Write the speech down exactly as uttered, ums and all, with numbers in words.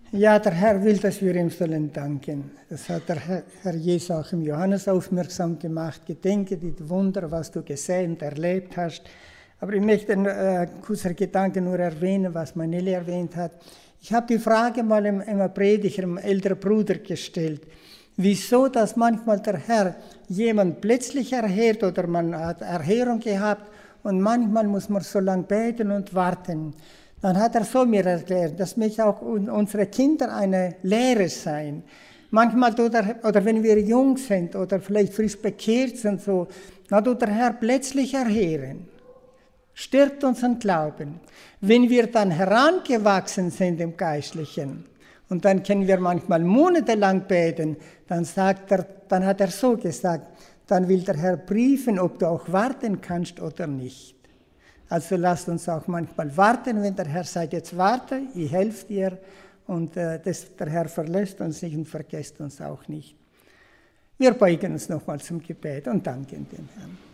Ja, der Herr will, dass wir ihm sollen danken. Das hat der Herr, Herr Jesus auch im Johannes aufmerksam gemacht. Gedenke die Wunder, was du gesehen und erlebt hast. Aber ich möchte äh, kurzer Gedanke nur erwähnen, was Manelli erwähnt hat. Ich habe die Frage mal im, im Prediger, im älteren Bruder gestellt. Wieso, dass manchmal der Herr jemand plötzlich erhört oder man hat Erhörung gehabt und manchmal muss man so lange beten und warten. Dann hat er so mir erklärt, das möchte auch unsere Kinder eine Lehre sein. Manchmal, oder, oder wenn wir jung sind oder vielleicht frisch bekehrt sind, so, dann tut der Herr plötzlich erhören. Stärkt unseren Glauben. Wenn wir dann herangewachsen sind im Geistlichen, und dann können wir manchmal monatelang beten, dann, sagt er, dann hat er so gesagt, dann will der Herr prüfen, ob du auch warten kannst oder nicht. Also lasst uns auch manchmal warten, wenn der Herr sagt, jetzt warte, ich helfe dir. Und äh, das, der Herr verlässt uns nicht und vergesst uns auch nicht. Wir beugen uns nochmal zum Gebet und danken dem Herrn.